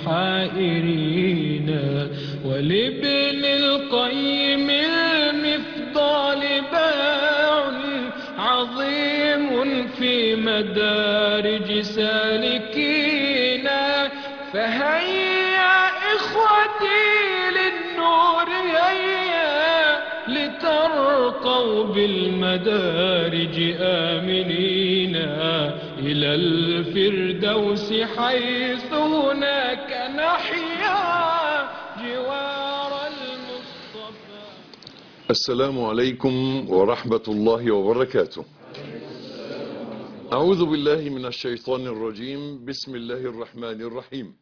الحائرين. ولابن القيم المفضال باع عظيم في مدارج سالكين. فهيا إخوتي للنور هيا لترقوا بالمدارج آمنين إلى الفردوس حيث هناك نحيا جوار المصطفى. السلام عليكم ورحمة الله وبركاته. أعوذ بالله من الشيطان الرجيم. بسم الله الرحمن الرحيم.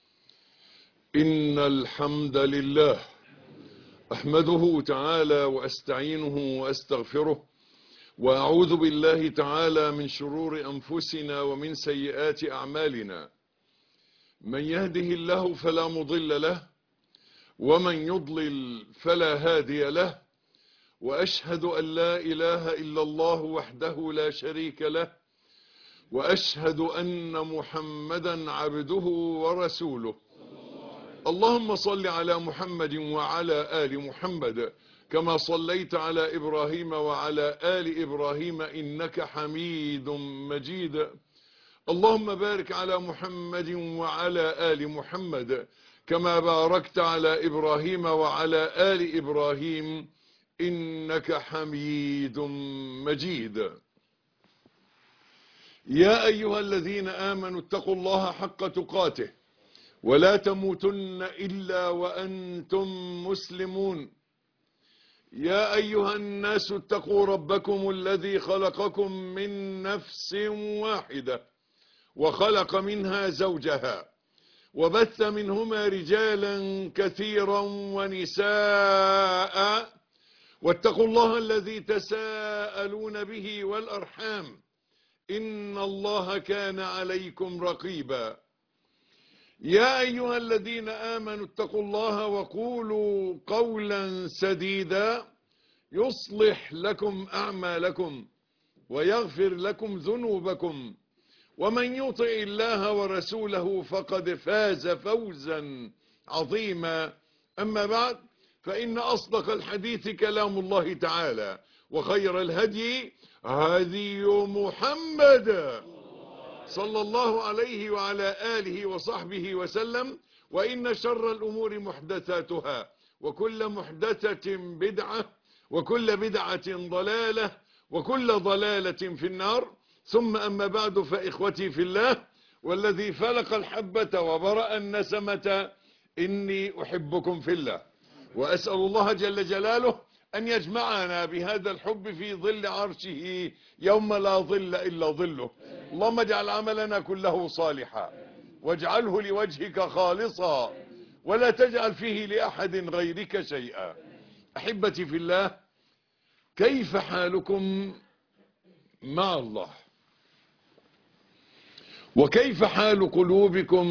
إن الحمد لله أحمده تعالى وأستعينه وأستغفره، وأعوذ بالله تعالى من شرور أنفسنا ومن سيئات أعمالنا. من يهده الله فلا مضل له، ومن يضلل فلا هادي له. وأشهد أن لا إله إلا الله وحده لا شريك له، وأشهد أن محمدا عبده ورسوله. اللهم صل على محمد وعلى آل محمد كما صليت على إبراهيم وعلى آل إبراهيم إنك حميد مجيد. اللهم بارك على محمد وعلى آل محمد كما باركت على إبراهيم وعلى آل إبراهيم إنك حميد مجيد. يا أيها الذين آمنوا اتقوا الله حق تقاته ولا تموتن إلا وأنتم مسلمون. يا أيها الناس اتقوا ربكم الذي خلقكم من نفس واحدة وخلق منها زوجها وبث منهما رجالا كثيرا ونساء، واتقوا الله الذي تساءلون به والأرحام إن الله كان عليكم رقيبا. يا أيها الذين آمنوا اتقوا الله وقولوا قولا سديدا يصلح لكم أعمالكم ويغفر لكم ذنوبكم، ومن يطع الله ورسوله فقد فاز فوزا عظيما. أما بعد، فإن أصدق الحديث كلام الله تعالى، وخير الهدي هدي محمد صلى الله عليه وعلى آله وصحبه وسلم. وإن شر الأمور محدثاتها، وكل محدثة بدعة، وكل بدعة ضلالة، وكل ضلالة في النار. ثم أما بعد، فإخوتي في الله والذي فلق الحبة وبرأ النسمة، إني أحبكم في الله، وأسأل الله جل جلاله أن يجمعنا بهذا الحب في ظل عرشه يوم لا ظل إلا ظله. اللهم اجعل عملنا كله صالحا، واجعله لوجهك خالصا، ولا تجعل فيه لأحد غيرك شيئا. أحبتي في الله، كيف حالكم مع الله؟ وكيف حال قلوبكم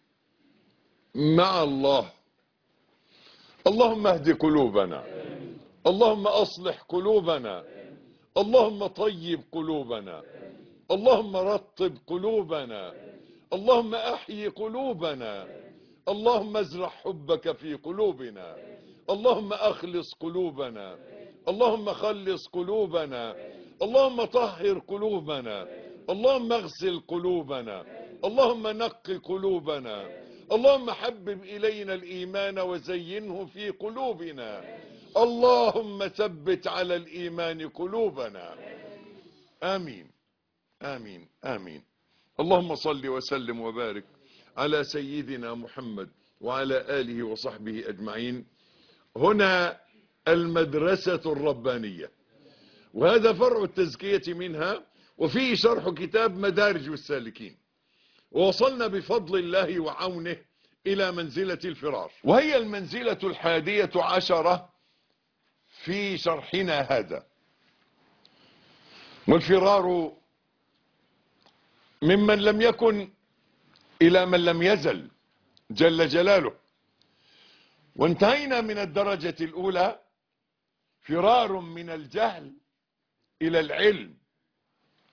مع الله؟ اللهم اهد قلوبنا، اللهم أصلح قلوبنا، اللهم طيب قلوبنا، اللهم رطب قلوبنا، اللهم أحيي قلوبنا، اللهم ازرع حبك في قلوبنا، اللهم أخلص قلوبنا، اللهم خلص قلوبنا، اللهم طهر قلوبنا، اللهم اغسل قلوبنا، اللهم نق قلوبنا، اللهم حبب إلينا الإيمان وزينه في قلوبنا، اللهم ثبت على الإيمان قلوبنا. آمين آمين آمين. اللهم صل وسلم وبارك على سيدنا محمد وعلى آله وصحبه أجمعين. هنا المدرسة الربانية، وهذا فرع التزكية منها، وفيه شرح كتاب مدارج السالكين. ووصلنا بفضل الله وعونه إلى منزلة الفرار، وهي المنزلة 11 في شرحنا هذا. والفرار ممن لم يكن إلى من لم يزل جل جلاله. وانتهينا من الدرجة الأولى، فرار من الجهل إلى العلم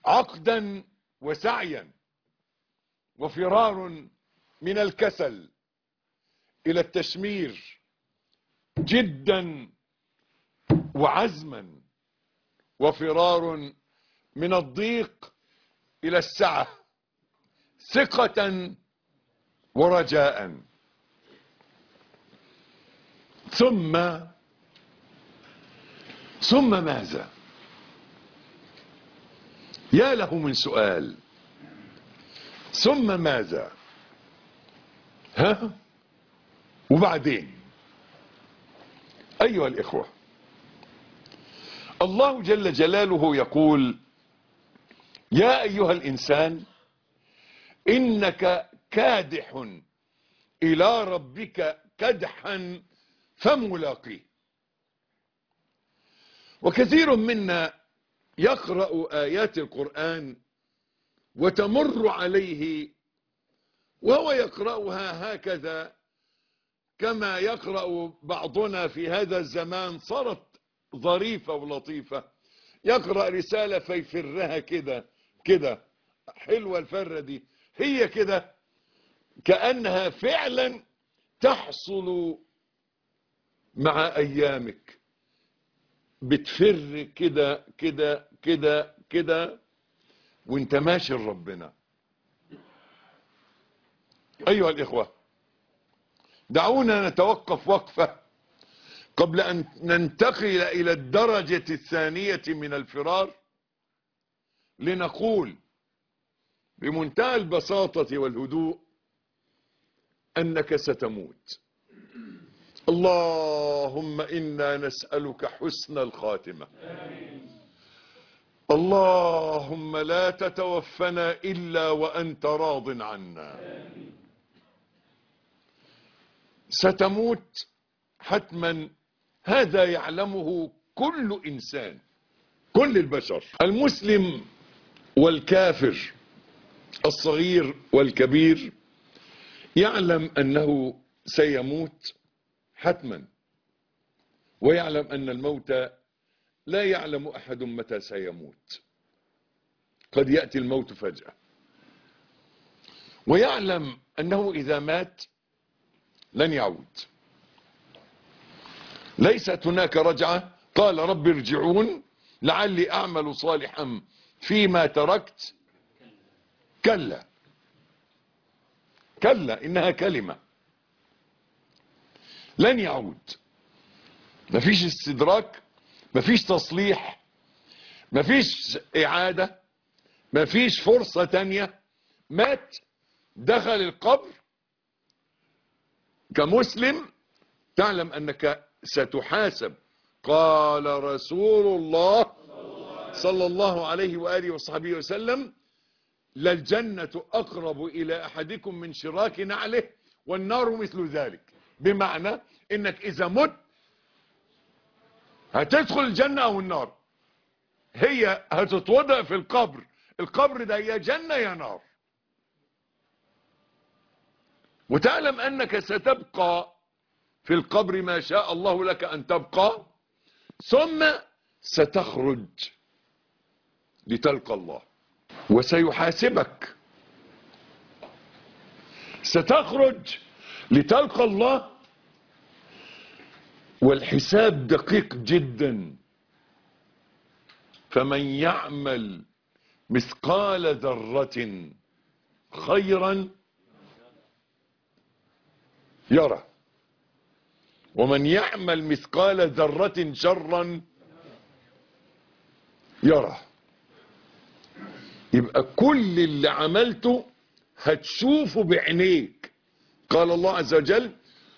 عقدا وسعيا، وفرار من الكسل إلى التشمير جدا وعزما، وفرار من الضيق إلى السعة ثقة ورجاء. ثم ماذا؟ يا له من سؤال. ثم ماذا؟ ها؟ وبعدين أيها الإخوة، الله جل جلاله يقول: يا أيها الإنسان إنك كادح إلى ربك كدحا فملاقيه. وكثير منا يقرأ آيات القرآن وتمر عليه وهو يقرأها هكذا كما يقرأ بعضنا في هذا الزمان، صارت ظريفة ولطيفة. يقرأ رسالة فيفرها كده حلوة الفرة دي، هي كده كأنها فعلا تحصل مع أيامك، بتفر كده وانت ماشي لربنا. أيها الإخوة، دعونا نتوقف وقفة قبل أن ننتقل إلى الدرجة الثانية من الفرار، لنقول بمنتهى البساطة والهدوء أنك ستموت. اللهم إنا نسألك حسن الخاتمة. اللهم لا تتوفنا إلا وأنت راض عنا. ستموت حتما، هذا يعلمه كل إنسان، كل البشر، المسلم والكافر، الصغير والكبير، يعلم أنه سيموت حتما، ويعلم أن الموت لا يعلم أحد متى سيموت، قد يأتي الموت فجأة. ويعلم أنه إذا مات لن يعود، ليست هناك رجعة. قال رب ارجعون لعلي أعمل صالحا فيما تركت. كلا إنها كلمة، لن يعود. مفيش استدراك، مفيش تصليح، مفيش إعادة، مفيش فرصة تانية. مات، دخل القبر. كمسلم تعلم أنك ستحاسب. قال رسول الله صلى الله عليه وآله وصحبه وسلم: للجنة أقرب إلى أحدكم من شراك نعله والنار مثل ذلك. بمعنى إنك إذا مت هتدخل الجنة أو النار، هي هتتوضع في القبر. القبر ده يا جنة يا نار. وتعلم أنك ستبقى في القبر ما شاء الله لك أن تبقى، ثم ستخرج لتلقى الله وسيحاسبك. ستخرج لتلقى الله، والحساب دقيق جدا. فمن يعمل مثقال ذرة خيرا يرى، ومن يعمل مثقال ذرة شرا يرى. يبقى كل اللي عملته هتشوفه بعينيك. قال الله عز وجل: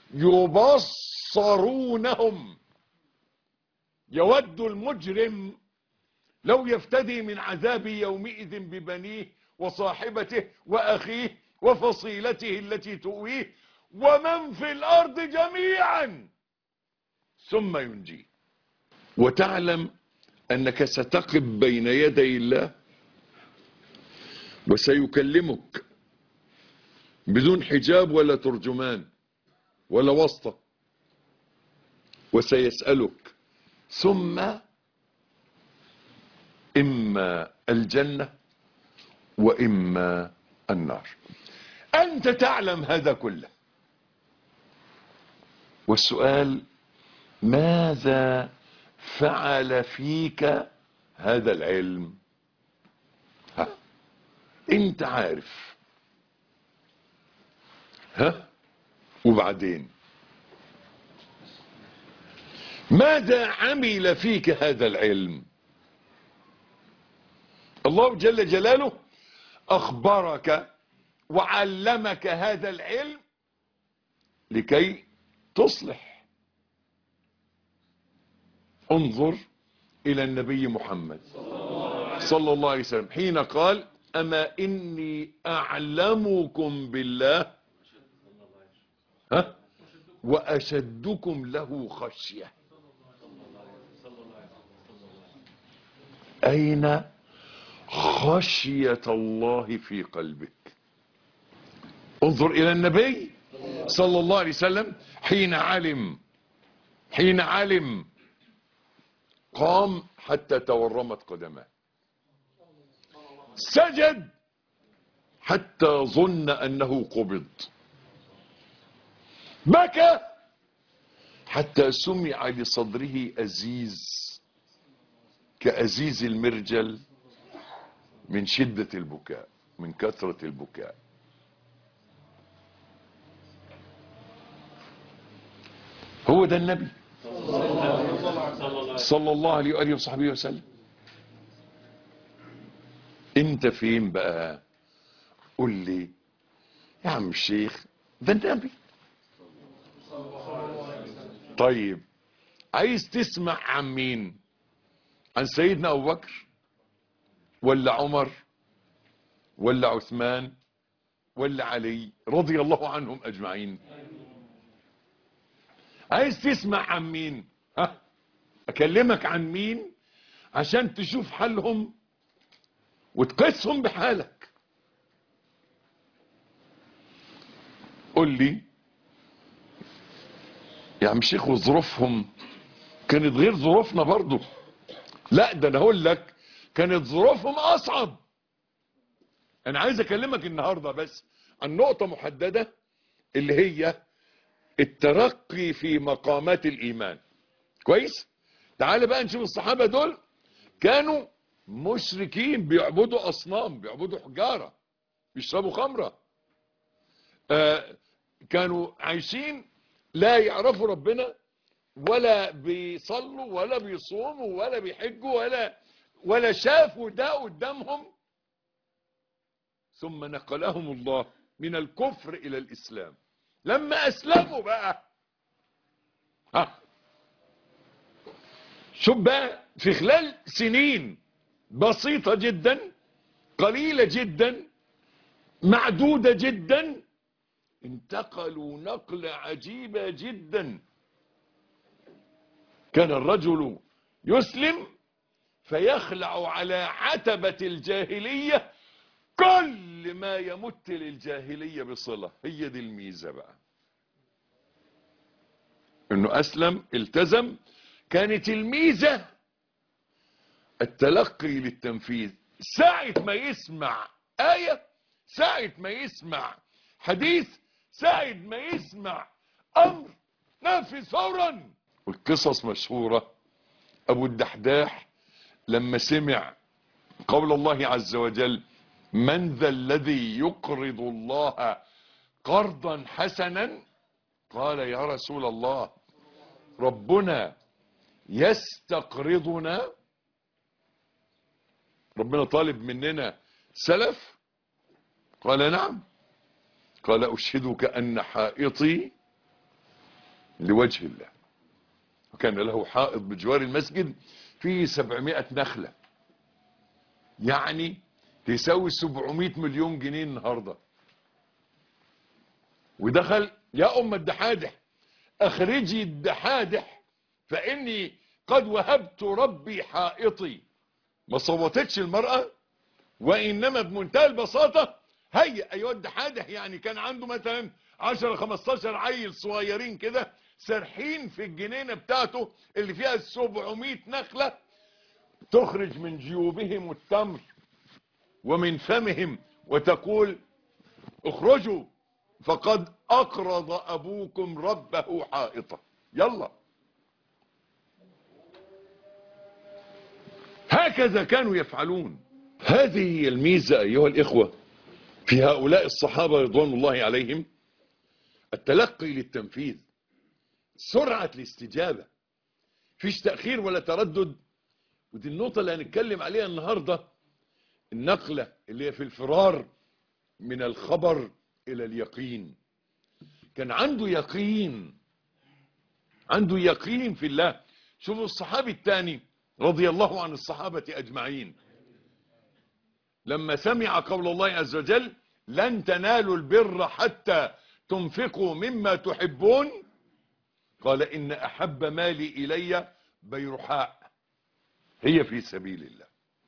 يبصرونهم. يود المجرم لو يفتدي من عذاب يومئذ ببنيه وصاحبته وأخيه وفصيلته التي تؤويه ومن في الأرض جميعا ثم ينجيه. وتعلم أنك ستقف بين يدي الله وسيكلمك بدون حجاب ولا ترجمان ولا واسطة، وسيسألك، ثم إما الجنة وإما النار. أنت تعلم هذا كله، والسؤال: ماذا فعل فيك هذا العلم؟ ها، انت عارف. ها، وبعدين ماذا عمل فيك هذا العلم؟ الله جل جلاله أخبرك وعلمك هذا العلم لكي تصلح. انظر إلى النبي محمد صلى الله عليه وسلم حين قال: أما إني أعلمكم بالله وأشدكم له خشية. أين خشية الله في قلبك؟ انظر إلى النبي صلى الله عليه وسلم حين علم قام حتى تورمت قدماه، سجد حتى ظن أنه قبض، بكى حتى سمع لصدره أزيز كأزيز المرجل من شدة البكاء، من كثرة البكاء. هو ده النبي صلى الله عليه وآله وصحبه وسلم. انت فين بقى؟ قل لي يا عم الشيخ، ده النبي. طيب، عايز تسمع عن مين؟ عن سيدنا أبو بكر ولا عمر ولا عثمان ولا علي رضي الله عنهم أجمعين؟ عايز تسمع عن مين؟ ها، أكلمك عن مين عشان تشوف حالهم وتقيسهم بحالك. قل لي يا عم شيخ، وظروفهم كانت غير ظروفنا برضو. لا، ده انا اقول لك كانت ظروفهم اصعب. انا عايز اكلمك النهارده بس عن نقطة محددة، اللي هي الترقي في مقامات الايمان. كويس؟ تعال بقى نشوف الصحابة دول كانوا مشركين، بيعبدوا اصنام، بيعبدوا حجارة، بيشربوا خمرة، كانوا عايشين لا يعرفوا ربنا، ولا بيصلوا ولا بيصوموا ولا بيحجوا ولا شافوا ده قدامهم. ثم نقلهم الله من الكفر الى الاسلام. لما اسلموا بقى، شوف بقى، في خلال سنين بسيطة جدا، قليلة جدا، معدودة جدا، انتقلوا نقلة عجيبة جدا. كان الرجل يسلم فيخلع على عتبة الجاهلية كل ما يمت للجاهلية بصلة. هي دي الميزة بقى، انه اسلم التزم. كانت الميزة التلقي للتنفيذ. ساعة ما يسمع آية، ساعة ما يسمع حديث، ساعة ما يسمع أمر، نفذ فورا. والقصص مشهورة. أبو الدحداح لما سمع قول الله عز وجل: من ذا الذي يقرض الله قرضا حسنا، قال: يا رسول الله، ربنا يستقرضنا؟ ربنا طالب مننا سلف؟ قال: نعم. قال: أشهدك أن حائطي لوجه الله. وكان له حائط بجوار المسجد فيه 700 نخلة، يعني تساوي 700 مليون جنيه النهاردة. ودخل: يا أم الدحادح، أخرجي الدحادح فإني قد وهبت ربي حائطي. ما صوتتش المرأة، وإنما بمنتهى البساطة: هيا أيها الدحادح. يعني كان عنده مثلا 10-15 عيل صغيرين كده سرحين في الجنينة بتاعته اللي فيها 700 نخلة، تخرج من جيوبهم التمر ومن فمهم وتقول: اخرجوا فقد أقرض أبوكم ربه حائطة. يلا، هكذا كانوا يفعلون. هذه هي الميزة أيها الإخوة في هؤلاء الصحابة رضوان الله عليهم، التلقي للتنفيذ، سرعة الاستجابة، فيش تأخير ولا تردد. ودي النقطة اللي هنتكلم عليها النهاردة، النقلة اللي هي في الفرار من الخبر إلى اليقين. كان عنده يقين، عنده يقين في الله. شوفوا الصحابي الثاني رضي الله عن الصحابة أجمعين، لما سمع قول الله عز وجل لن تنالوا البر حتى تنفقوا مما تحبون، قال إن أحب مالي إلي بيرحاء، هي في سبيل الله،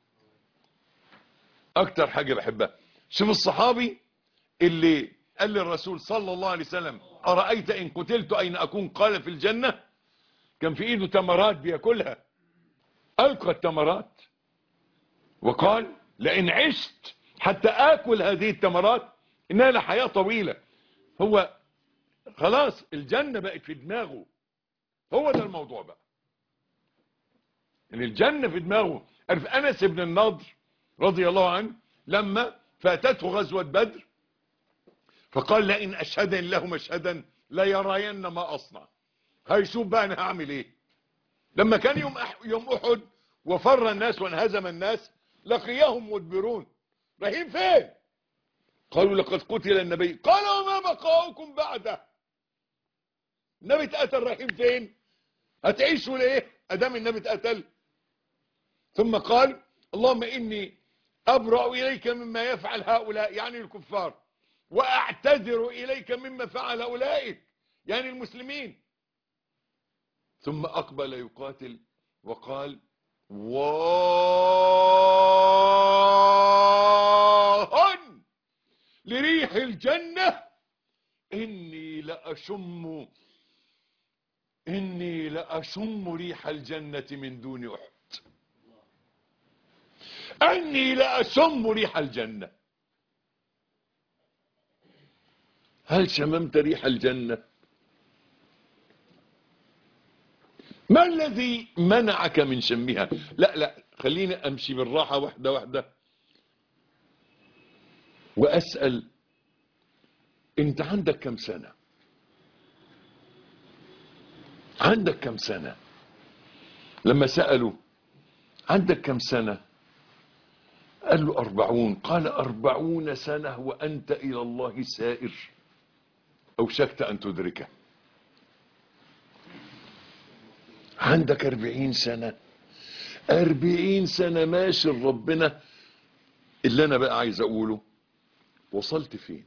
أكتر حاجة بحبها. شوف الصحابي اللي قال للرسول صلى الله عليه وسلم أرأيت إن قتلت أين أكون؟ قال في الجنة. كان في إيده تمرات بياكلها، ألقى التمرات وقال لئن عشت حتى آكل هذه التمرات إنها لحياة طويلة. هو خلاص الجنة بقت في دماغه، هو ده الموضوع بقى، إن الجنة في دماغه. عرف أنس بن النضر رضي الله عنه لما فاتته غزوة بدر فقال لئن أشهدني الله مشهدا لا يرين ما أصنع. هيشوف بقى أنا هعمل إيه. لما كان يوم أحد وفر الناس وانهزم الناس لقيهم مدبرون، رايحين فين؟ قالوا لقد قتل النبي. قالوا وما بقاؤكم بعده؟ النبي اتقتل، رايحين فين؟ هتعيشوا ليه ادام النبي اتقتل؟ ثم قال اللهم إني أبرأ إليك مما يفعل هؤلاء، يعني الكفار، وأعتذر إليك مما فعل أولئك، يعني المسلمين. ثم أقبل يقاتل وقال واهن لريح الجنة إني لأشم ريح الجنة من دون أحد. أني لأشم ريح الجنة. هل شممت ريح الجنة؟ ما الذي منعك من شمها؟ لا خليني أمشي بالراحة واحدة واحدة وأسأل أنت عندك كم سنة؟ عندك كم سنة؟ لما سألوا عندك كم سنة؟ قال له 40. قال 40 سنة وأنت إلى الله سائر، أوشكت أن تدركه. عندك 40 سنة، 40 سنة ماشي ربنا. اللي أنا بقى عايز أقوله، وصلت فين؟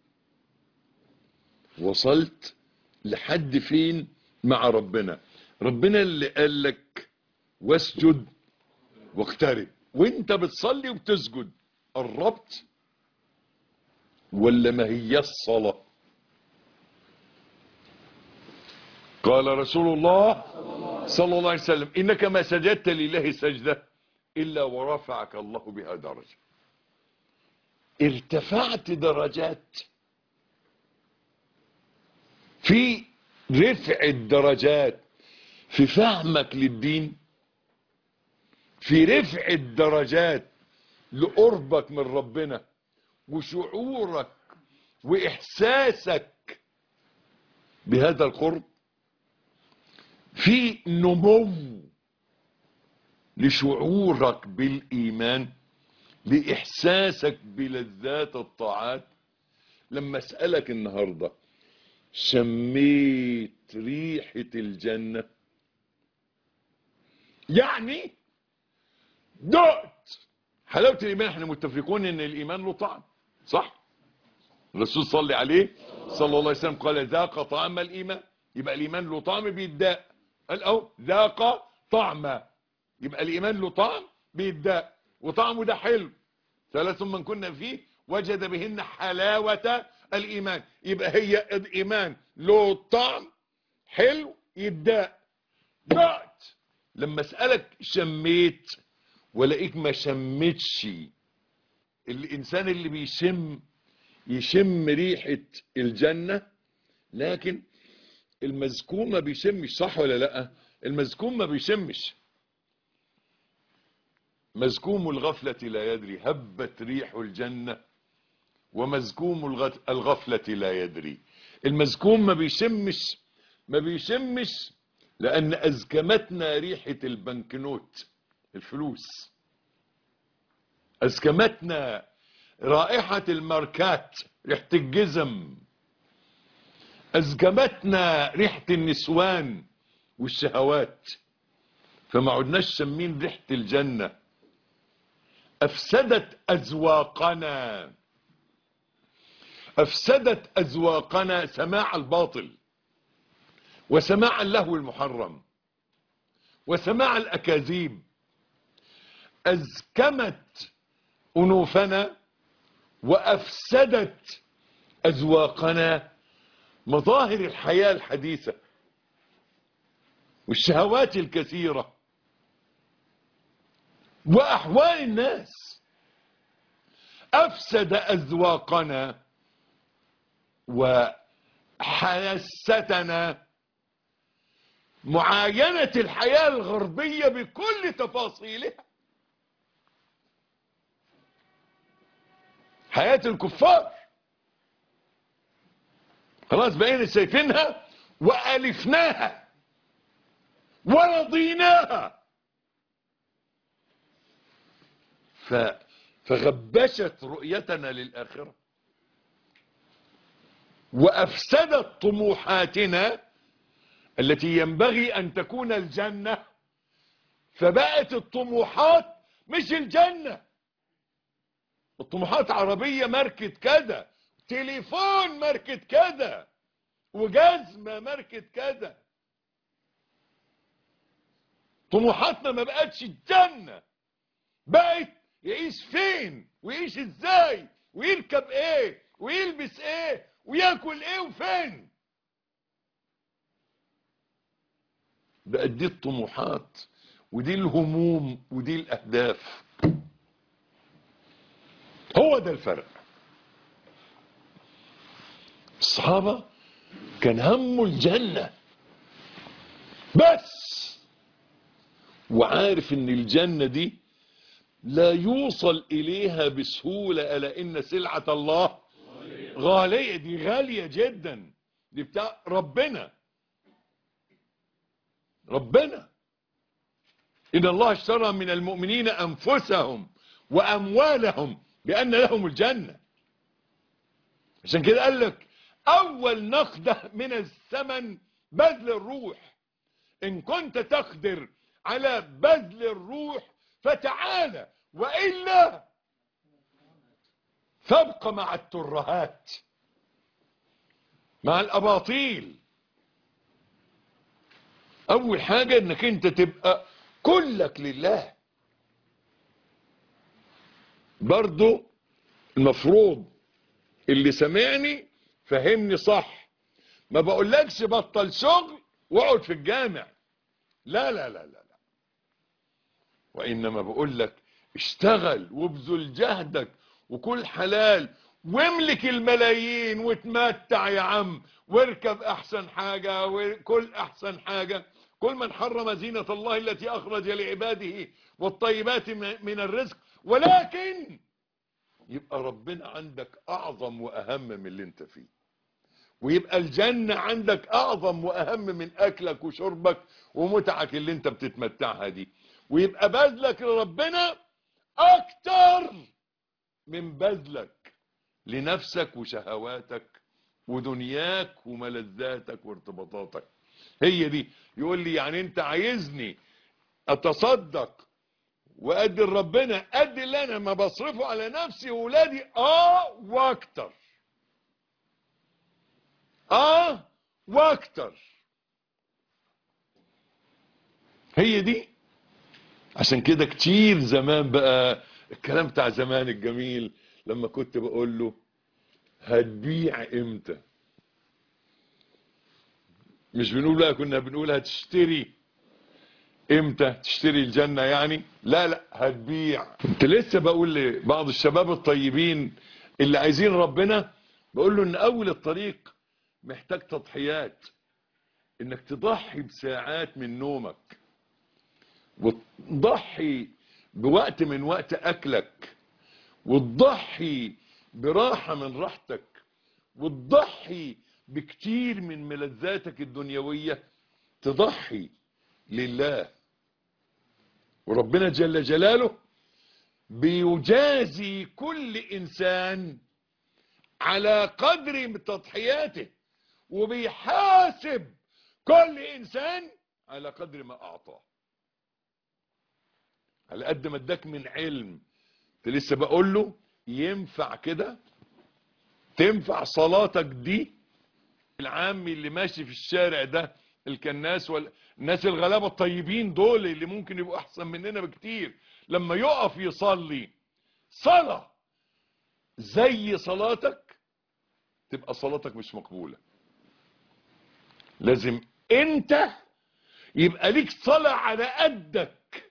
وصلت لحد فين مع ربنا؟ ربنا اللي قال لك واسجد واقترب، وانت بتصلي وبتسجد، قربت ولا ما هي الصلاة؟ قال رسول الله صلى الله عليه وسلم إنك ما سجدت لله سجدة إلا ورفعك الله بها درجة. ارتفعت درجات في رفع الدرجات في فهمك للدين، في رفع الدرجات لقربك من ربنا وشعورك وإحساسك بهذا القرب، في نمو لشعورك بالإيمان، لإحساسك بلذات الطاعات. لما أسألك النهاردة شميت ريحة الجنة؟ يعني دقت حلاوة الإيمان. احنا متفقون ان الإيمان له طعم، صح؟ الرسول صلى عليه صلى الله عليه وسلم قال ذاق طعم الإيمان. يبقى الإيمان له طعم بيداء. قال أهو ذاق طعم، يبقى الإيمان له طعم بيداء، وطعمه ده حلو. ثلاث من كنا فيه وجد بهن حلاوة الإيمان. يبقى هي الإيمان له طعم حلو يداء. دقت. لما أسألك شميت ولاقيك ما شمتش. الإنسان اللي بيشم يشم ريحة الجنة، لكن المزكوم ما بيشمش، صح ولا لا؟ المزكوم ما بيشمش. مزكوم الغفلة لا يدري، هبت ريح الجنة ومزكوم الغفلة لا يدري. المزكوم ما بيشمش لأن أزكمتنا ريحة البنكنوت، الفلوس. أزكمتنا رائحة الماركات، ريحة الجزم. أزكمتنا ريحة النسوان والشهوات، فما عدناش شمين ريحة الجنة. أفسدت أذواقنا، أفسدت أذواقنا سماع الباطل، وسماع اللهو المحرم، وسماع الأكاذيب. أزكمت أنوفنا وأفسدت أذواقنا مظاهر الحياة الحديثة والشهوات الكثيرة وأحوال الناس. أفسد أذواقنا وحاستنا معاينة الحياة الغربية بكل تفاصيلها، حياة الكفار. خلاص بقينا شايفينها وألفناها ورضيناها، فغبشت رؤيتنا للآخرة وأفسدت طموحاتنا التي ينبغي أن تكون الجنة، فبقت الطموحات مش الجنة. الطموحات عربية ماركة كذا، تليفون ماركة كذا، وجزمة ماركة كذا. طموحاتنا ما بقتش الجنة، بقت يعيش فين ويعيش ازاي ويركب ايه ويلبس ايه وياكل ايه وفين. بقت دي الطموحات ودي الهموم ودي الاهداف. هو ده الفرق. الصحابة كان همه الجنة بس، وعارف ان الجنة دي لا يوصل اليها بسهولة، الا ان سلعة الله غالية. دي غالية جدا، دي بتاع ربنا. ان الله اشترى من المؤمنين انفسهم واموالهم بان لهم الجنة. عشان كده قال لك اول نقدة من الثمن بذل الروح. ان كنت تقدر على بذل الروح فتعالى، وإلا فابق مع الترهات، مع الأباطيل. أول حاجة إنك أنت تبقى كلك لله. برضو المفروض اللي سمعني فهمني صح، ما بقولكش بطل شغل واقعد في الجامع، لا لا لا لا، وإنما بقولك اشتغل وابذل جهدك وكل حلال واملك الملايين وتمتع يا عم، واركب احسن حاجة وكل احسن حاجة. كل من حرم زينة الله التي اخرج لعباده والطيبات من الرزق، ولكن يبقى ربنا عندك اعظم واهم من اللي انت فيه، ويبقى الجنة عندك اعظم واهم من اكلك وشربك ومتعك اللي انت بتتمتعها دي، ويبقى بذلك لربنا اكتر من بذلك لنفسك وشهواتك ودنياك وملذاتك وارتباطاتك. هي دي. يقول لي يعني انت عايزني اتصدق وادي لربنا قد اللي انا ما بصرفه على نفسي وولادي؟ واكتر. واكتر. هي دي. عشان كده كتير زمان بقى الكلام بتاع زمان الجميل، لما كنت بقول له هتبيع امتى؟ مش بنقول لا، كنا بنقول هتشتري امتى؟ تشتري الجنة يعني؟ لا لا، هتبيع. كنت لسه بقول لبعض الشباب الطيبين اللي عايزين ربنا، بقول له ان اول الطريق محتاج تضحيات، انك تضحي بساعات من نومك، وتضحي بوقت من وقت اكلك، وتضحي براحة من راحتك، وتضحي بكتير من ملذاتك الدنيوية، تضحي لله. وربنا جل جلاله بيجازي كل انسان على قدر تضحياته، وبيحاسب كل انسان على قدر ما اعطاه. على قد ما اداك من علم، لسه بقول له ينفع كده؟ تنفع صلاتك دي؟ العامي اللي ماشي في الشارع ده، الكناس والناس الغلابه الطيبين دول اللي ممكن يبقوا احسن مننا بكتير، لما يقف يصلي صلاة زي صلاتك، تبقى صلاتك مش مقبولة. لازم انت يبقى ليك صلاة على قدك،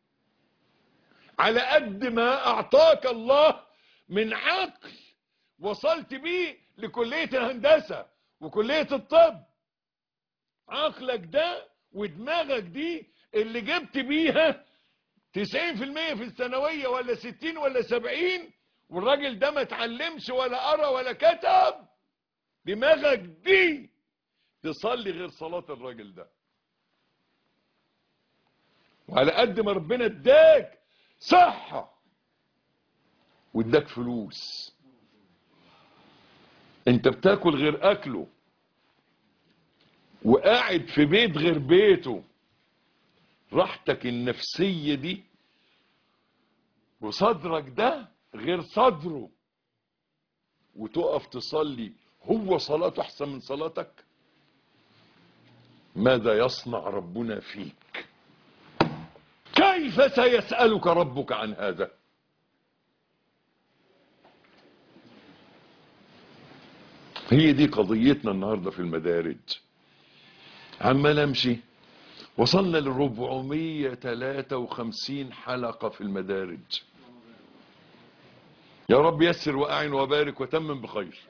على قد ما اعطاك الله من عقل وصلت بيه لكلية الهندسة وكلية الطب. عقلك ده ودماغك دي اللي جبت بيها 90% في الثانوية، ولا 60 ولا 70، والراجل ده ما اتعلمش ولا قرا ولا كتب، دماغك دي تصلي غير صلاة الراجل ده. وعلى قد ما ربنا اداك صحة واداك فلوس، انت بتاكل غير اكله، وقاعد في بيت غير بيته، راحتك النفسية دي وصدرك ده غير صدره، وتقف تصلي هو صلاته احسن من صلاتك. ماذا يصنع ربنا فيك؟ كيف سيسألك ربك عن هذا؟ هي دي قضيتنا النهاردة في المدارج. عمال امشي، وصلنا ل 453 حلقة في المدارج. يا رب يسر واعن وبارك وتمم بخير.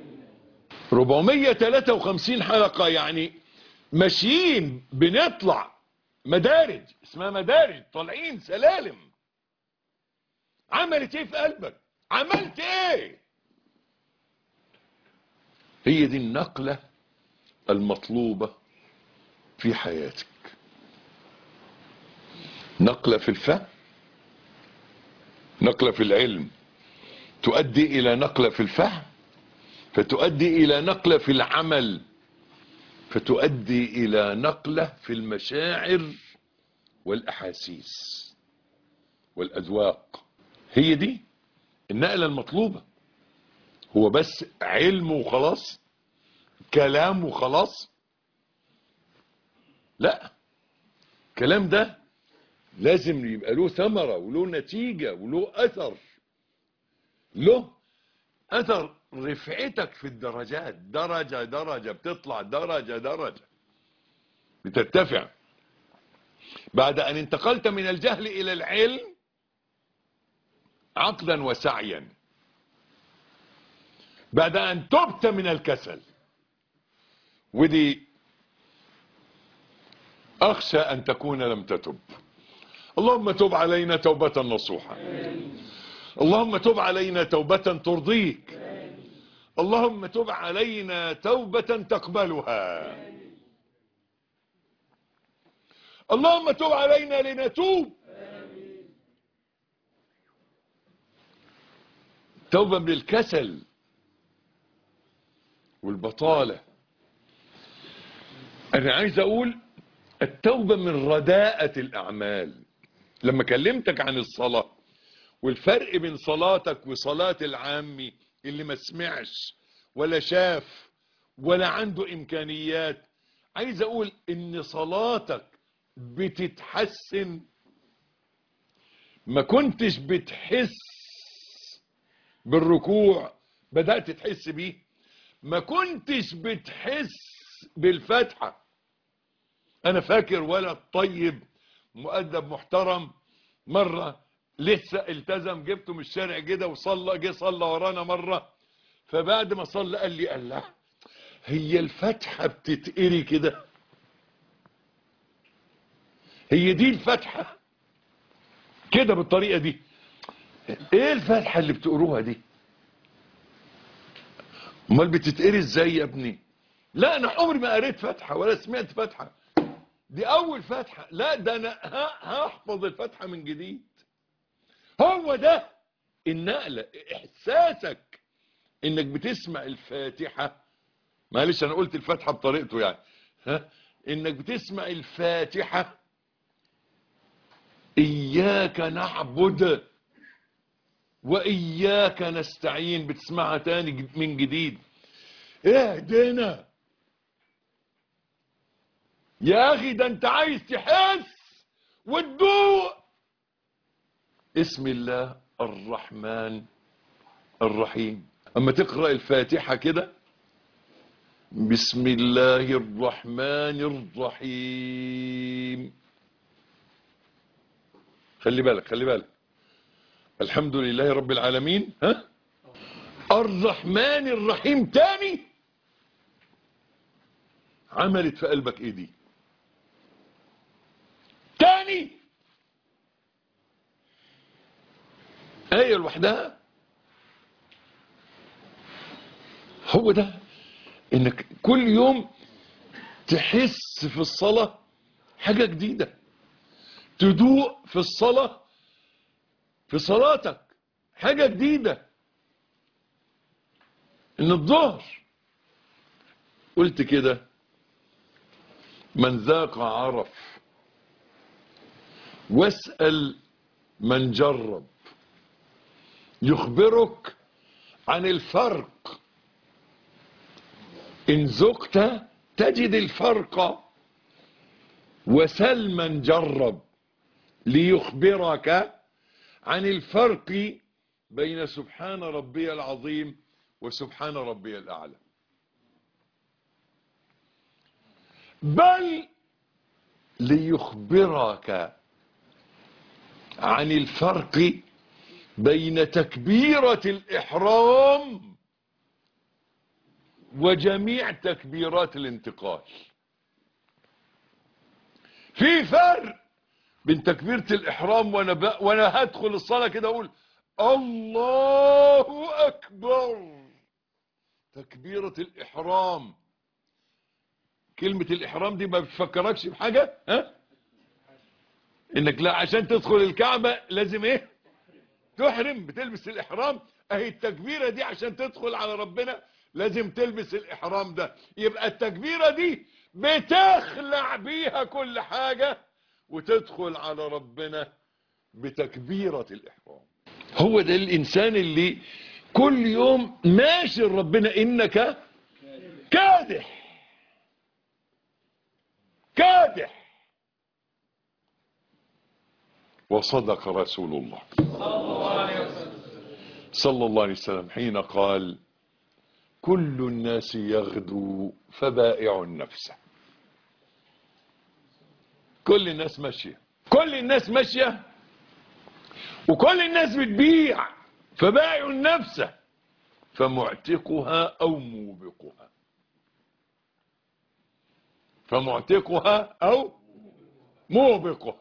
453 حلقة، يعني ماشيين بنطلع مدارج، اسمها مدارج، طالعين سلالم. عملت ايه في قلبك؟ عملت ايه؟ هي دي النقلة المطلوبة في حياتك. نقلة في الفهم، نقلة في العلم تؤدي الى نقلة في الفهم، فتؤدي الى نقلة في العمل، فتؤدي الى نقلة في المشاعر والاحاسيس والاذواق. هي دي النقلة المطلوبة. هو بس علم وخلاص، كلام وخلاص؟ لا، الكلام ده لازم يبقى له ثمرة وله نتيجة وله اثر، له اثر. رفعتك في الدرجات، درجة درجة بتطلع، درجة درجة بترتفع. بعد ان انتقلت من الجهل الى العلم عقدا وسعيا، بعد ان تبت من الكسل. ودي اخشى ان تكون لم تتب. اللهم تب علينا توبة نصوحة، اللهم تب علينا توبة ترضيك، اللهم تب علينا توبة تقبلها، اللهم تب علينا لنتوب توبة من الكسل والبطالة. انا عايز اقول التوبة من رداءة الاعمال. لما كلمتك عن الصلاة والفرق بين صلاتك وصلاة العامي اللي ما سمعش ولا شاف ولا عنده امكانيات، عايز اقول ان صلاتك بتتحسن. ما كنتش بتحس بالركوع، بدأت تحس بيه. ما كنتش بتحس بالفتحة. انا فاكر ولد طيب مؤدب محترم، مرة لسه التزم، جبته من الشارع كده وصلى، جه صلى ورانا مرة، فبعد ما صلى قال لي الله، هي الفاتحة بتتقري كده؟ هي دي الفاتحة كده بالطريقة دي؟ ايه الفاتحة اللي بتقروها دي؟ امال بتتقري ازاي يا ابني؟ لا انا عمري ما قريت فاتحة ولا سمعت فاتحة، دي اول فاتحة. لا ده انا هحفظ الفاتحة من جديد. هو ده النقلة، احساسك انك بتسمع الفاتحة. معلش انا قلت الفاتحة بطريقته يعني، ها، انك بتسمع الفاتحة اياك نعبد واياك نستعين، بتسمعها تاني من جديد. اهدنا يا اخي، ده انت عايز تحس وتدوق. اسم الله الرحمن الرحيم. اما تقرأ الفاتحة كده، بسم الله الرحمن الرحيم، خلي بالك خلي بالك، الحمد لله رب العالمين، ها، الرحمن الرحيم تاني، عملت في قلبك ايه دي؟ تاني آية لوحدها. هو ده، انك كل يوم تحس في الصلاة حاجة جديدة، تدوق في الصلاة في صلاتك حاجة جديدة. ان الظهر قلت كده، من ذاق عرف، واسأل من جرب، يخبرك عن الفرق، إن ذقت تجد الفرق، وسل من جرب ليخبرك عن الفرق بين سبحان ربي العظيم وسبحان ربي الأعلى. بل ليخبرك عن الفرق بين تكبيرة الإحرام وجميع تكبيرات الانتقال. في فرق بين تكبيرة الإحرام وانا هدخل الصلاة كده اقول الله أكبر، تكبيرة الإحرام. كلمة الإحرام دي ما بتفكركش بحاجة، ها؟ انك لا عشان تدخل الكعبة لازم ايه؟ تحرم، بتلبس الإحرام. اهي التكبيرة دي عشان تدخل على ربنا لازم تلبس الإحرام ده. يبقى التكبيرة دي بتخلع بيها كل حاجة وتدخل على ربنا بتكبيرة الإحرام. هو ده الإنسان اللي كل يوم ماشي لربنا، إنك كادح كادح. وصدق رسول الله صلى الله عليه وسلم حين قال كل الناس يغدو فبائع نفسه. كل الناس ماشية، كل الناس ماشية، وكل الناس بتبيع، فبائع نفسه فمعتقها أو موبقها، فمعتقها أو موبقها.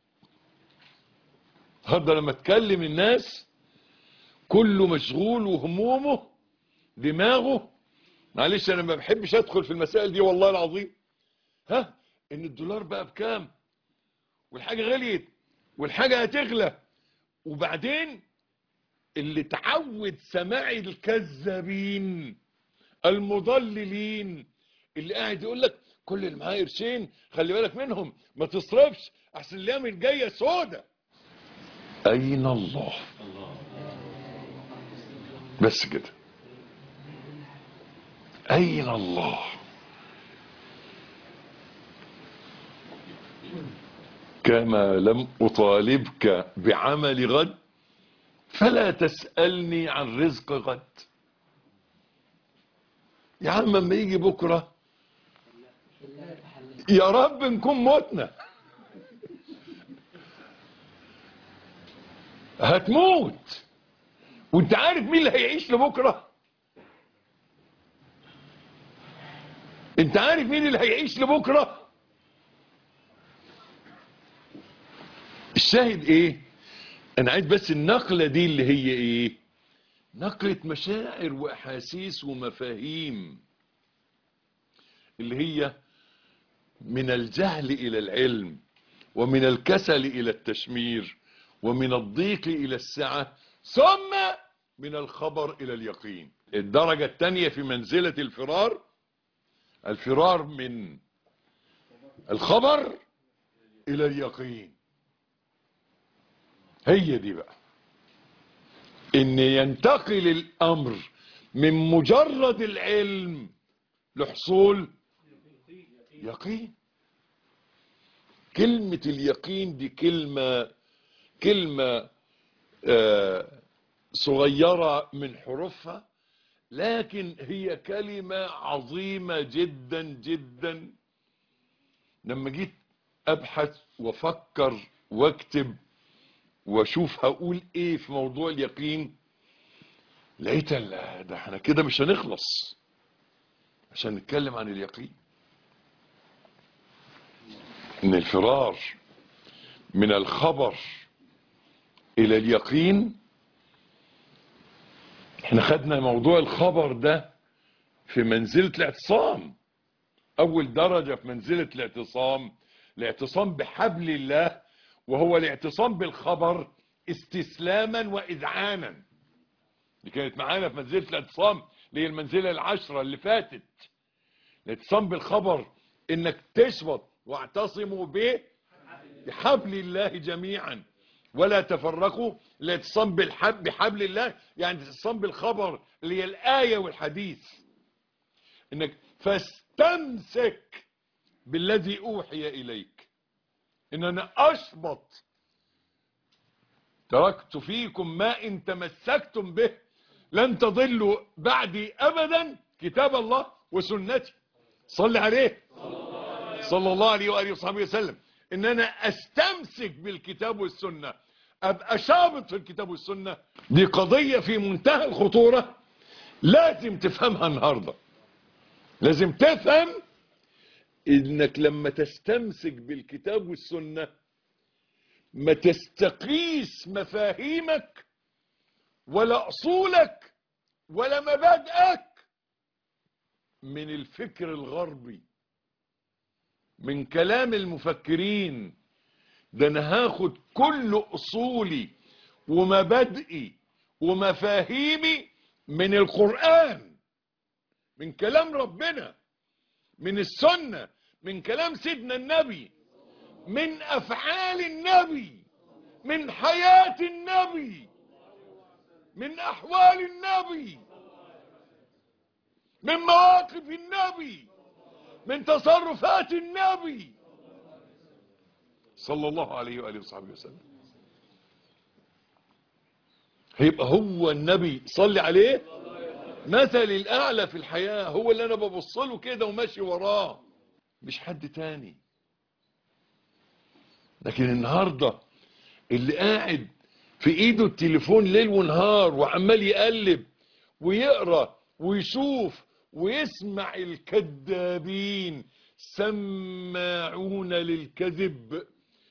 هذا لما تكلم الناس كله مشغول وهمومه دماغه. معلش انا ما بحبش ادخل في المسائل دي والله العظيم، ها، ان الدولار بقى بكام والحاجة غليت والحاجة هتغلى. وبعدين اللي تعود سماع الكذابين المضللين اللي قاعد يقول لك كل اللي معاه قرشين خلي بالك منهم ما تصرفش احسن الايام الجايه سودة. اين الله؟ بس كده، اين الله؟ كما لم اطالبك بعمل غد فلا تسألني عن رزق غد. يا عم اما يجي بكره يا رب نكون متنا. هتموت وانت عارف مين اللي هيعيش لبكره؟ انت عارف مين اللي هيعيش لبكرة؟ الشاهد ايه؟ انا عايز بس النقلة دي اللي هي ايه؟ نقلة مشاعر واحاسيس ومفاهيم، اللي هي من الجهل الى العلم، ومن الكسل الى التشمير، ومن الضيق الى السعة، ثم من الخبر الى اليقين. الدرجة الثانية في منزلة الفرار من الخبر الى اليقين. هي دي بقى، ان ينتقل الامر من مجرد العلم لحصول يقين. كلمة اليقين دي كلمة صغيرة من حروفها، لكن هي كلمة عظيمة جدا جدا. لما جيت ابحث وافكر واكتب واشوف هقول ايه في موضوع اليقين، لقيت ده احنا كده مش هنخلص عشان نتكلم عن اليقين. ان الفرار من الخبر الى اليقين، احنا خدنا موضوع الخبر ده في منزلة الاعتصام. اول درجة في منزلة الاعتصام بحبل الله، وهو الاعتصام بالخبر استسلاما واذعانا. دي كانت معانا في منزلة الاعتصام، اللي هي المنزلة العشرة اللي فاتت. الاعتصام بالخبر انك تشبط واعتصموا بحبل الله جميعا ولا تفرقوا. الاعتصام بحبل الله يعني الاعتصام بالخبر اللي هي الآية والحديث، انك فاستمسك بالذي اوحي اليك. ان انا اشبط، تركت فيكم ما ان تمسكتم به لن تضلوا بعدي ابدا، كتاب الله وسنتي. صل عليه صلى الله عليه وآله وصحبه وسلم. ان انا استمسك بالكتاب والسنة، ابقى شابط في الكتاب والسنة. دي قضية في منتهى الخطورة، لازم تفهمها النهاردة. لازم تفهم انك لما تستمسك بالكتاب والسنة ما تستقيس مفاهيمك ولا اصولك ولا مبادئك من الفكر الغربي، من كلام المفكرين. ده انا هاخد كل اصولي ومبادئي ومفاهيمي من القرآن، من كلام ربنا، من السنة، من كلام سيدنا النبي، من افعال النبي، من حياة النبي، من احوال النبي، من مواقف النبي، من تصرفات النبي صلى الله عليه وآله وصحبه وسلم. هيبقى هو النبي صلي عليه مثلي الأعلى في الحياة، هو اللي أنا ببص له كده وماشي وراه، مش حد تاني. لكن النهاردة اللي قاعد في ايده التليفون ليل ونهار وعمال يقلب ويقرأ ويشوف ويسمع الكذابين، سماعون للكذب،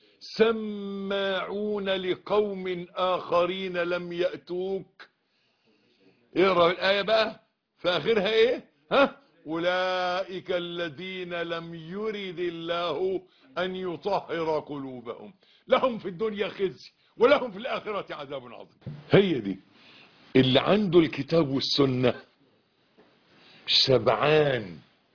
سماعون لقوم آخرين لم يأتوك. اقرأ الآية بقى في آخرها ايه؟ أولئك الذين لم يرد الله أن يطهر قلوبهم لهم في الدنيا خزي ولهم في الآخرة عذاب عظيم. هي دي اللي عنده الكتاب والسنة شبعان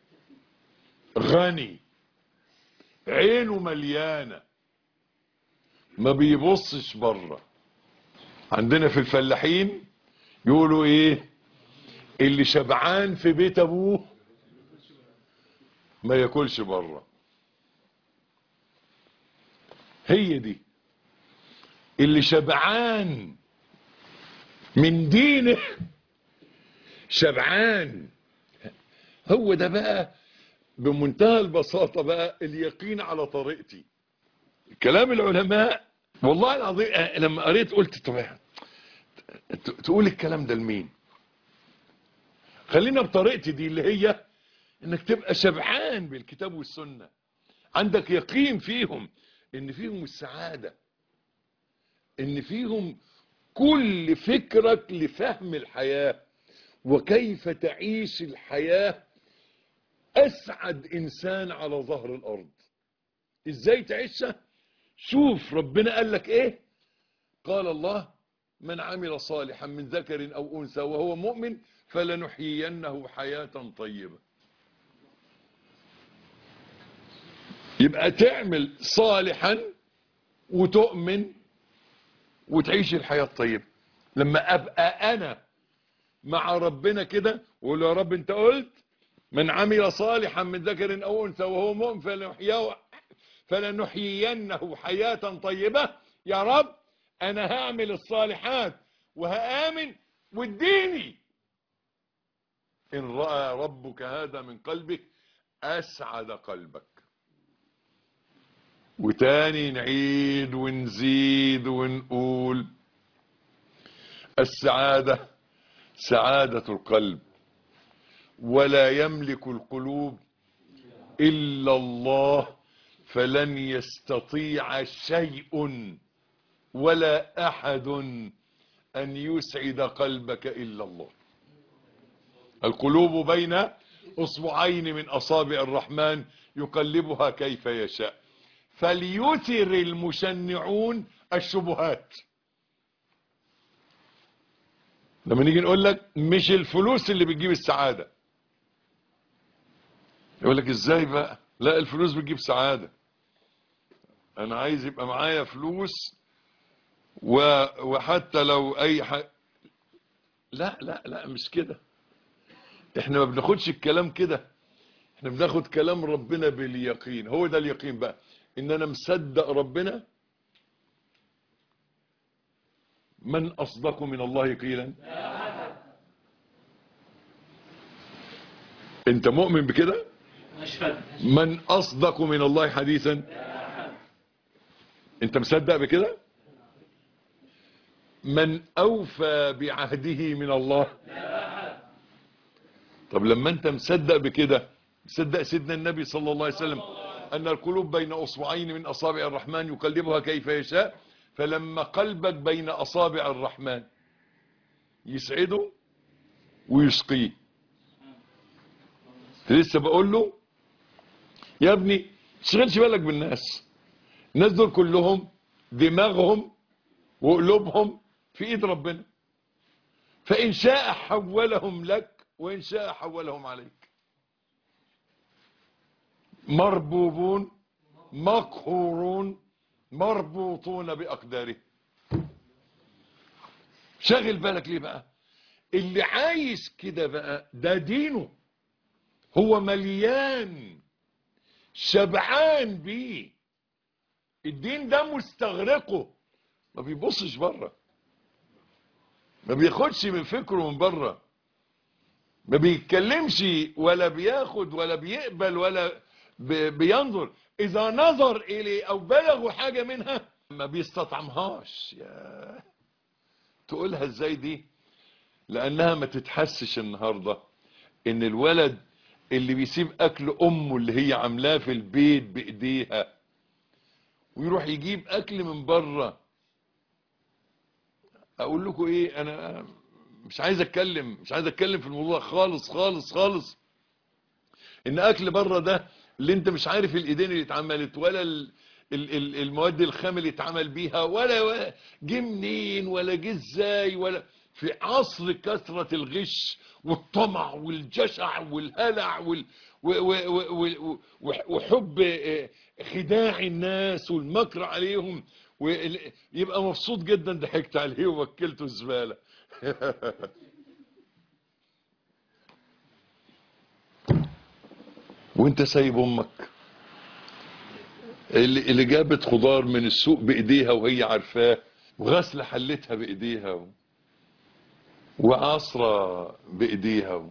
غني عينه مليانة، ما بيبصش بره. عندنا في الفلاحين يقولوا ايه؟ اللي شبعان في بيت ابوه ما ياكلش بره. هي دي اللي شبعان من دينه شبعان. هو ده بقى بمنتهى البساطة بقى اليقين على طريقتي. كلام العلماء والله العظيم لما قريت قلت طب تقول الكلام ده لمين؟ خلينا بطريقتي دي اللي هي انك تبقى شبعان بالكتاب والسنة، عندك يقين فيهم، ان فيهم السعادة، ان فيهم كل فكرك لفهم الحياة وكيف تعيش الحياة اسعد انسان على ظهر الارض. ازاي تعيشها؟ شوف ربنا قال لك ايه. قال الله: من عمل صالحا من ذكر او انثى وهو مؤمن فلنحيينه حياة طيبة. يبقى تعمل صالحا وتؤمن وتعيش الحياة الطيبة. لما ابقى انا مع ربنا كده وقول له: يا رب انت قلت من عمل صالحا من ذكر او انثى وهو مؤمن فلنحيينه حياة طيبة. يا رب انا هعمل الصالحات وهآمن واديني. ان رأى ربك هذا من قلبك اسعد قلبك. وتاني نعيد ونزيد ونقول: السعادة سعادة القلب، ولا يملك القلوب إلا الله، فلن يستطيع شيء ولا أحد أن يسعد قلبك إلا الله. القلوب بين أصبعين من أصابع الرحمن يقلبها كيف يشاء، فليثر المشنعون الشبهات. لما نيجي نقول لك مش الفلوس اللي بتجيب السعادة، يقول لك ازاي بقى؟ لا، الفلوس بتجيب سعادة. انا عايز يبقى معايا فلوس وحتى لو اي حاجة. لا لا لا، مش كده. احنا ما بناخدش الكلام كده، احنا بناخد كلام ربنا باليقين. هو ده اليقين بقى، ان انا مصدق ربنا. من اصدق من الله قيلا؟ انت مؤمن بكده؟ من اصدق من الله حديثا؟ انت مصدق بكده؟ من اوفى بعهده من الله؟ طب لما انت مصدق بكده، مصدق سيدنا النبي صلى الله عليه وسلم ان القلوب بين اصبعين من اصابع الرحمن يقلبها كيف يشاء، فلما قلبك بين اصابع الرحمن يسعده ويشقيه. لسه بقول له: يا ابني تشغلش بالك بالناس، الناس دول كلهم دماغهم وقلوبهم في ايد ربنا، فان شاء حولهم لك وان شاء حولهم عليك. مربوبون مقهورون مربوطون باقداره. شاغل بالك ليه بقى؟ اللي عايز كده بقى ده دينه، هو مليان شبعان بيه، الدين ده مستغرقه، ما بيبصش بره، ما بياخدش من فكره من بره، ما بيتكلمش ولا بياخد ولا بيقبل ولا بينظر. اذا نظر اليه او بلغوا حاجة منها ما بيستطعمهاش. يا تقولها ازاي دي؟ لانها ما تتحسش النهاردة ان الولد اللي بيسيب اكل امه اللي هي عاملاه في البيت بايديها ويروح يجيب اكل من بره. اقول لكم ايه، انا مش عايز اتكلم في الموضوع خالص خالص خالص. ان اكل بره ده اللي انت مش عارف الايدين اللي اتعملت ولا المواد الخام اللي اتعمل بيها ولا جه منين ولا جه ازاي، ولا في عصر كثرة الغش والطمع والجشع والهلع وحب خداع الناس والمكر عليهم، ويبقى مبسوط جدا ضحكت عليه ووكلته الزبالة. وانت سايب امك اللي جابت خضار من السوق بايديها وهي عارفاه، وغسل حلتها بايديها وعصرة بايديها.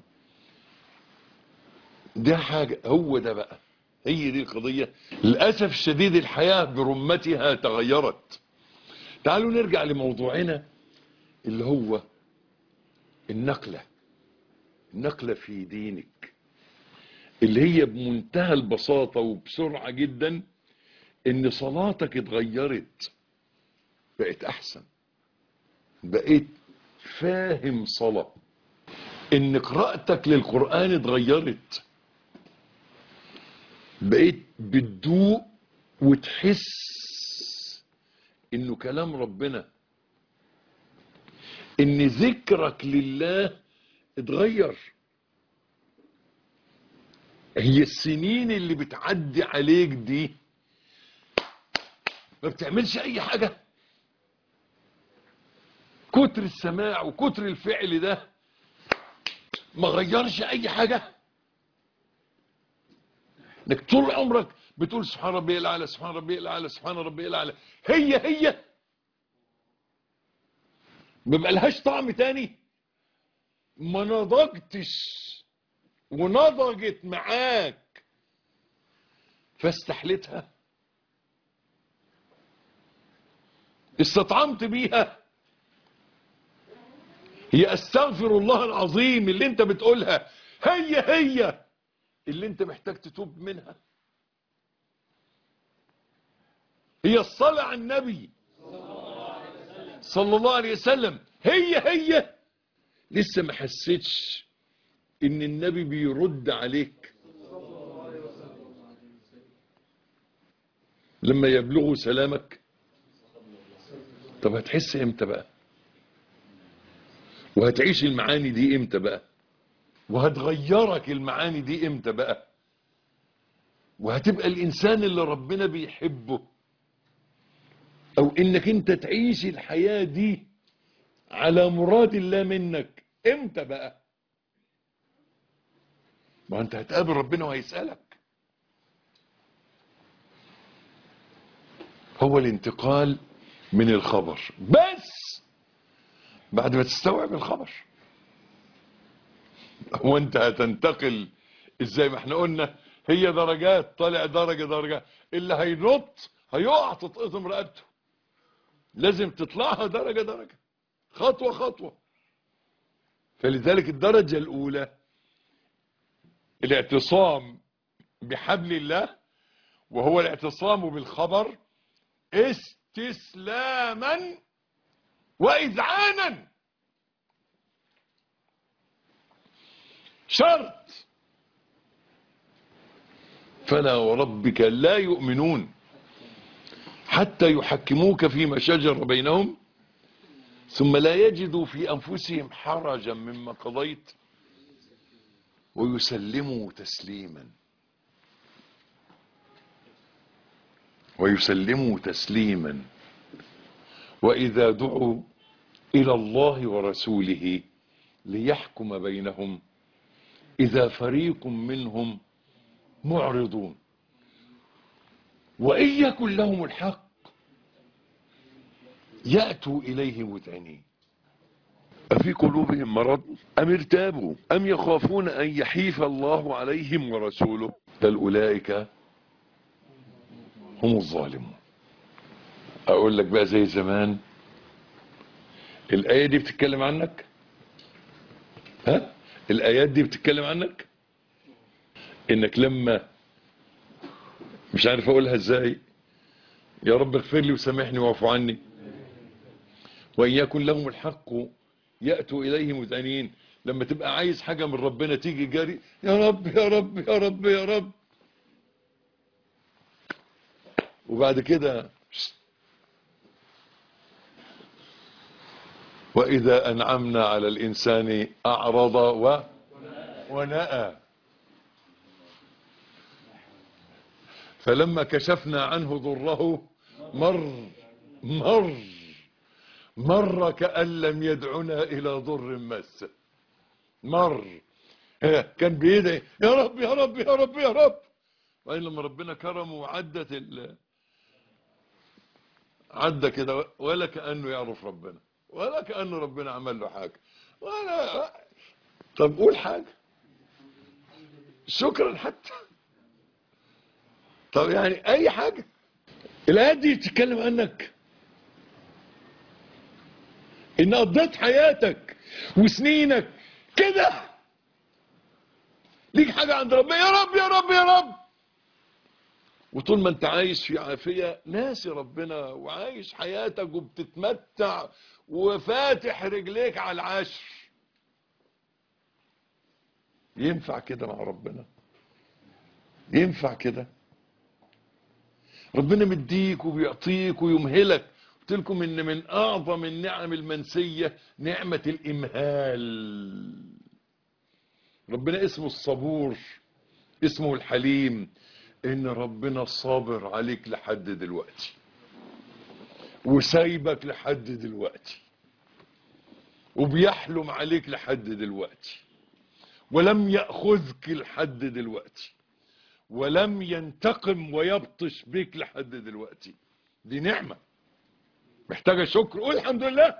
دي حاجة، هو ده بقى، هي دي القضية. للأسف الشديد الحياة برمتها تغيرت. تعالوا نرجع لموضوعنا اللي هو النقلة في دينك. اللي هي بمنتهى البساطة وبسرعة جدا، ان صلاتك اتغيرت، بقت احسن، بقيت فاهم صلاة، ان قراءتك للقرآن اتغيرت، بقيت بتدوق وتحس انه كلام ربنا، ان ذكرك لله اتغير. هي السنين اللي بتعدي عليك دي ما بتعملش اي حاجة، كتر السماع وكتر الفعل ده ما غيرش اي حاجة، انك طول عمرك بتقول سبحان ربي الاعلى سبحان ربي الاعلى سبحان ربي الاعلى، هي ما بقالهاش طعم تاني، ما نضجتش ونضجت معاك فاستحلتها، استطعمت بيها. هي استغفر الله العظيم اللي انت بتقولها هي اللي انت محتاج تتوب منها. هي الصلاة على النبي صلى الله عليه وسلم هي لسه ما حسيتش ان النبي بيرد عليك لما يبلغوا سلامك. طب هتحس امتى بقى؟ وهتعيش المعاني دي امتى بقى؟ وهتغيرك المعاني دي امتى بقى؟ وهتبقى الانسان اللي ربنا بيحبه، او انك انت تعيش الحياة دي على مراد الله منك امتى بقى؟ ما انت هتقابل ربنا وهيسألك. هو الانتقال من الخبر، بس بعد ما تستوعب الخبر. هو انت هتنتقل ازاي؟ ما احنا قلنا هي درجات، طالع درجة اللي هينط هيقع تتقطم رقبته، لازم تطلعها درجة خطوة. فلذلك الدرجة الاولى الاعتصام بحبل الله، وهو الاعتصام بالخبر استسلاما وإذعانا. شرط. فلا وربك لا يؤمنون حتى يحكموك فيما شجر بينهم ثم لا يجدوا في أنفسهم حرجا مما قضيت ويسلموا تسليما. وإذا دعوا إلى الله ورسوله ليحكم بينهم إذا فريق منهم معرضون وإن يكن لهم الحق يأتوا إليه مذعنين أفي قلوبهم مرض أم ارتابوا أم يخافون أن يحيف الله عليهم ورسوله بل أولئك هم الظالمون. أقول لك بقى زي زمان، الآية دي بتتكلم عنك؟ الآيات دي بتتكلم عنك إنك لما مش عارف أقولها إزاي، يا رب اغفر لي وسامحني واعف عني، وإن يكن لهم الحق يأتوا إليه مذعنين. لما تبقى عايز حاجة من ربنا تيجي جاري يا رب يا رب يا رب يا رب، وبعد كده وإذا أنعمنا على الإنسان أعرض ونأى فلما كشفنا عنه ضره مر كأن لم يدعنا إلى ضر مس. كان بيدعي يا رب يا رب يا رب يا رب، وإن لما ربنا كرمه عدى كده ولا كأنه يعرف ربنا، ولا كأنه ربنا عمل له حاجة طب قول حاجة شكرا حتى، طب يعني أي حاجة. الآيات دي بتتكلم عنك إن قضيت حياتك وسنينك كده ليك حاجة عند ربنا، يا رب يا رب يا رب. وطول ما انت عايش في عافية ناسي ربنا وعايش حياتك وبتتمتع وفاتح رجليك على العشر. ينفع كده مع ربنا؟ ينفع كده؟ ربنا مديك وبيعطيك ويمهلك. قلت لكم ان من اعظم النعم المنسية نعمة الامهال. ربنا اسمه الصبور، اسمه الحليم. ان ربنا صابر عليك لحد دلوقتي وسايبك لحد دلوقتي وبيحلم عليك لحد دلوقتي ولم يأخذك لحد دلوقتي ولم ينتقم ويبطش بك لحد دلوقتي. دي نعمة محتاجة شكر. قول الحمد لله.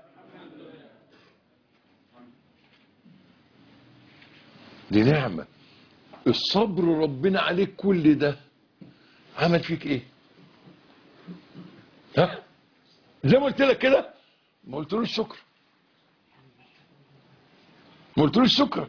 دي نعمة. الصبر ربنا عليك كل ده عمل فيك ايه؟ ها؟ زي ما قلت لك كده، ما قلتلوش شكر، ما قلتلوش شكرا.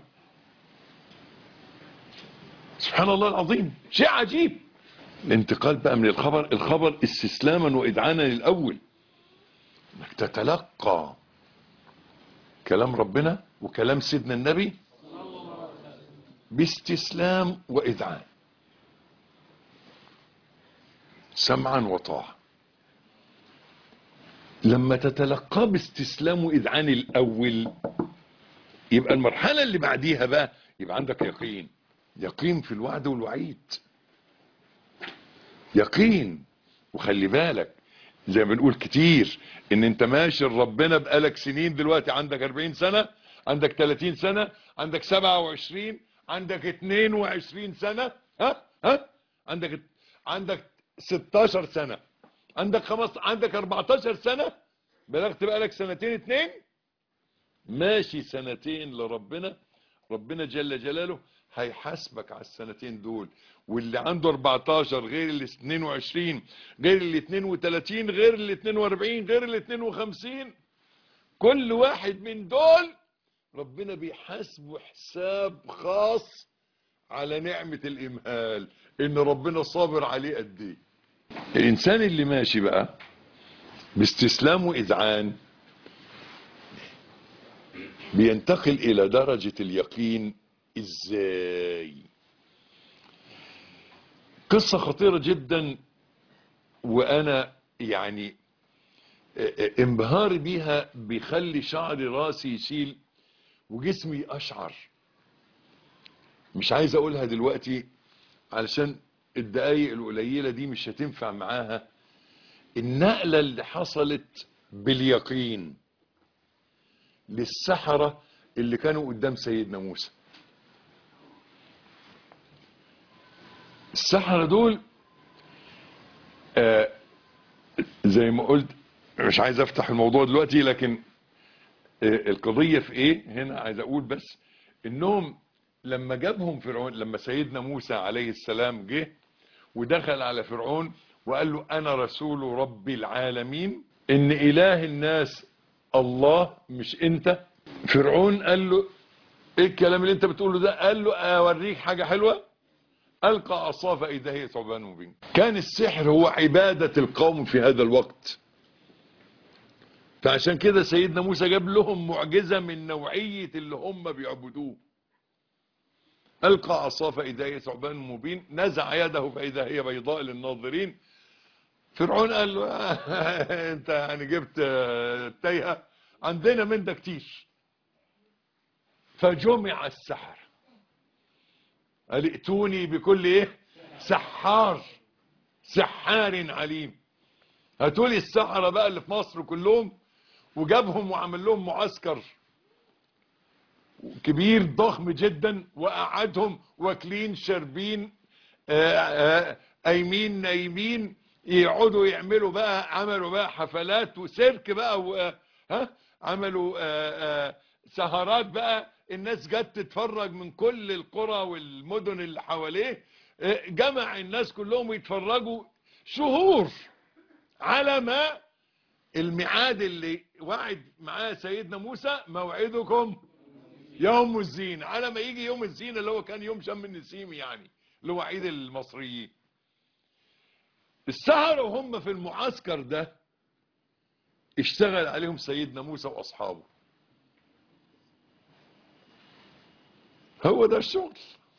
سبحان الله العظيم، شيء عجيب. الانتقال بقى من الخبر استسلاما وإذعانا الأول، انك تتلقى كلام ربنا وكلام سيدنا النبي باستسلام وإذعان، سمعا وطاعة. لما تتلقى باستسلام وإذعان الأول، يبقى المرحلة اللي بعديها بقى يبقى عندك يقين. يقين في الوعد والوعيد، يقين. وخلي بالك زي ما بنقول كتير ان انت ماشي لربنا بقالك سنين. دلوقتي عندك 40 سنة، عندك 30 سنة، عندك 27، عندك 22 سنة، عندك 16 سنة، عندك 14 سنة، بلغت بقالك سنتين اتنين، ماشي سنتين لربنا. ربنا جل جلاله هيحاسبك على السنتين دول. واللي عنده 14 غير اللي 22 غير اللي 32 غير اللي 42 غير اللي 52، كل واحد من دول ربنا بيحاسبه حساب خاص على نعمة الإمهال، إن ربنا صابر عليه قد إيه. الإنسان اللي ماشي بقى باستسلام وإذعان بينتقل إلى درجة اليقين. إزاي؟ قصة خطيرة جدا، وأنا يعني انبهاري بيها بيخلي شعري راسي يشيل وجسمي أشعر. مش عايز أقولها دلوقتي علشان الدقايق القليلة دي مش هتنفع معاها. النقلة اللي حصلت باليقين للسحرة اللي كانوا قدام سيدنا موسى. السحرة دول زي ما قلت مش عايز افتح الموضوع دلوقتي، لكن القضية في ايه هنا؟ عايز اقول بس انهم لما جابهم فرعون، لما سيدنا موسى عليه السلام جه ودخل على فرعون وقال له انا رسول رب العالمين، ان اله الناس الله مش انت. فرعون قال له ايه الكلام اللي انت بتقوله ده؟ قال له اوريك حاجة حلوة. ألقى عصاه فإذا هي ثعبان مبين. كان السحر هو عبادة القوم في هذا الوقت، فعشان كده سيدنا موسى جاب لهم معجزة من نوعية اللي هم بيعبدوه. ألقى عصاه فإذا هي ثعبان مبين، نزع يده فإذا هي بيضاء للناظرين. فرعون قال له انت يعني جبت تايهة، عندنا من ده كتير. فجمع السحر، قال ائتوني بكل ايه؟ سحار عليم. هاتولي السحرة بقى اللي في مصر كلهم، وجابهم وعمل لهم معسكر كبير ضخم جدا وقعدهم واكلين شاربين قايمين نايمين، يقعدوا يعملوا بقى، عملوا بقى حفلات وسيرك بقى عملوا سهرات بقى. الناس جت تتفرج من كل القرى والمدن اللي حواليه، جمع الناس كلهم يتفرجوا شهور على ما الميعاد اللي وعد معاه سيدنا موسى، موعدكم يوم الزينة. على ما يجي يوم الزينة اللي هو كان يوم شم النسيم، يعني اللي هو عيد المصريين. السحرة وهم في المعسكر ده اشتغل عليهم سيدنا موسى واصحابه. هو ده الشغل.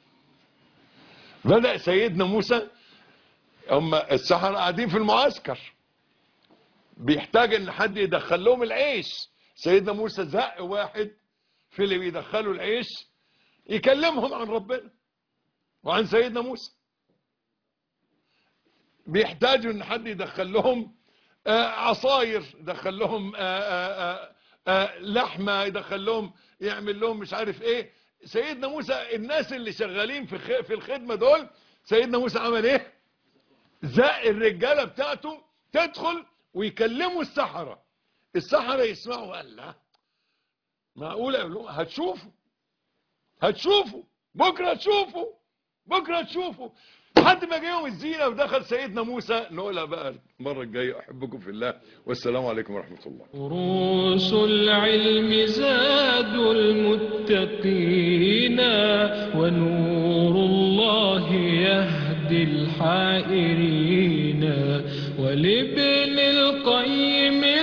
بدأ سيدنا موسى، هم السحرة قاعدين في المعسكر، بيحتاج ان حد يدخل لهم العيش. سيدنا موسى زق واحد في اللي بيدخلوا العيش يكلمهم عن ربنا وعن سيدنا موسى. بيحتاجوا ان حد يدخل لهم عصاير، يدخل لهم لحمة، يدخل لهم، يعمل لهم مش عارف ايه. سيدنا موسى الناس اللي شغالين في الخدمة دول، سيدنا موسى عمل ايه؟ زق الرجالة بتاعته تدخل ويكلموا السحرة. السحرة يسمعوا، قال لا معقولة؟ يقول لهم هتشوفوا بكرة، تشوفوا لحد ما جه يوم الزينة ودخل سيدنا موسى. نقولها بقى المرة الجاية. أحبكم في الله، والسلام عليكم ورحمة الله. دروس العلم زاد المتقين، ونور الله يهدي الحائرين. ولابن القيم